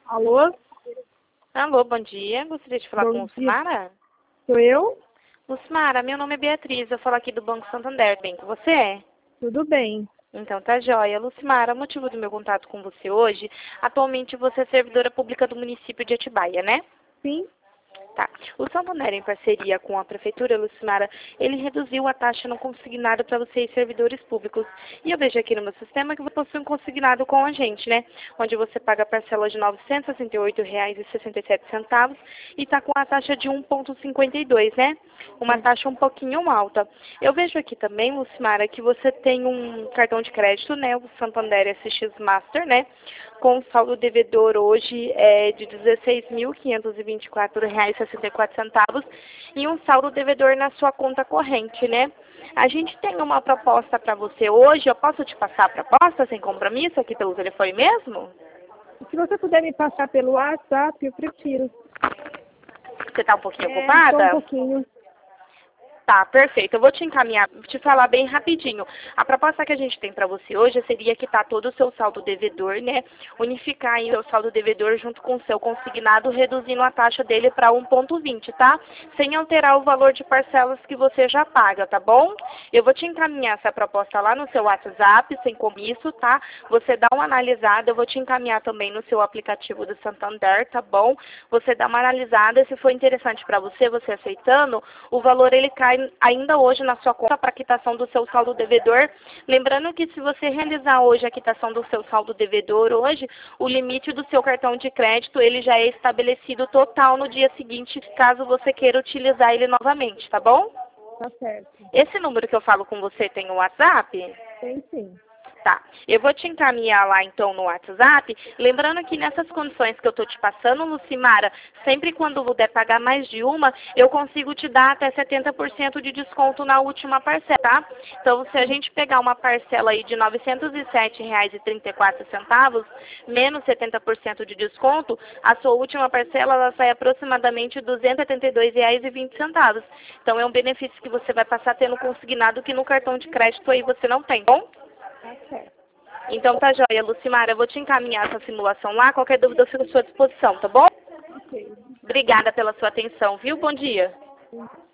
Alô? Alô, bom dia. Gostaria de falar com Bom dia. Lucimara. Sou eu? Lucimara, meu nome é Beatriz, eu falo aqui do Banco Santander. Bem, com você é? Tudo bem. Então tá joia. Lucimara, o motivo do meu contato com você hoje, atualmente você é servidora pública do município de Atibaia, né? Sim? Tá. O Santander, em parceria com a Prefeitura, Lucimara, ele reduziu a taxa não consignada para vocês, servidores públicos. E eu vejo aqui no meu sistema que você possui um consignado com a gente, né? Onde você paga a parcela de R$ 968,67 e está com a taxa de 1,52, né? Uma taxa um pouquinho alta. Eu vejo aqui também, Lucimara, que você tem um cartão de crédito, né? O Santander SX Master, né? Com saldo devedor hoje de R$ 16.524,64 e um saldo devedor na sua conta corrente, né? A gente tem uma proposta para você hoje. Eu posso te passar a proposta sem compromisso aqui pelo telefone mesmo? Se você puder me passar pelo WhatsApp, eu prefiro. Você está um pouquinho Só ocupada? um pouquinho. Tá, perfeito. Eu vou te encaminhar, te falar bem rapidinho. A proposta que a gente tem para você hoje seria quitar todo o seu saldo devedor, né? Unificar aí o seu saldo devedor junto com o seu consignado, reduzindo a taxa dele para 1,20, tá? Sem alterar o valor de parcelas que você já paga, tá bom? Eu vou te encaminhar essa proposta lá no seu WhatsApp, sem compromisso, tá? Você dá uma analisada, eu vou te encaminhar também no seu aplicativo do Santander, tá bom? Você dá uma analisada, se for interessante para você, você aceitando, o valor ele cai ainda hoje na sua conta para quitação do seu saldo devedor. Lembrando que se você realizar hoje a quitação do seu saldo devedor hoje, o limite do seu cartão de crédito ele já é estabelecido total no dia seguinte, caso você queira utilizar ele novamente, tá bom? Tá certo. Esse número que eu falo com você tem o WhatsApp? Tem sim. Tá, eu vou te encaminhar lá então no WhatsApp, lembrando que nessas condições que eu tô te passando, Lucimara, sempre quando puder pagar mais de uma, eu consigo te dar até 70% de desconto na última parcela, tá? Então, se a gente pegar uma parcela aí de R$ 907,34, menos 70% de desconto, a sua última parcela ela sai aproximadamente R$ 272,20. Então, é um benefício que você vai passar tendo consignado que no cartão de crédito aí você não tem, bom? Tá certo. Então tá joia, Lucimara. Eu vou te encaminhar essa simulação lá. Qualquer dúvida eu fico à sua disposição, tá bom? Ok. Obrigada pela sua atenção, viu? Bom dia.